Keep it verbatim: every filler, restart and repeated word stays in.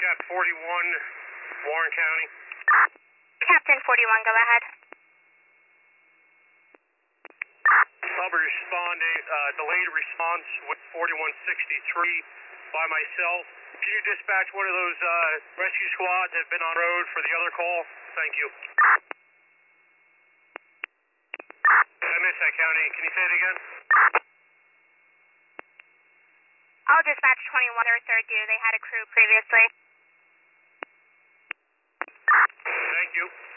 Cap forty-one, Warren County. Captain forty-one, go ahead. I'll be responding, uh, delayed response with forty-one sixty-three by myself. Can you dispatch one of those uh, rescue squads that have been on road for the other call? Thank you. I missed that, County. Can you say it again? I'll dispatch twenty-one or third due. They had a crew previously. Thank you.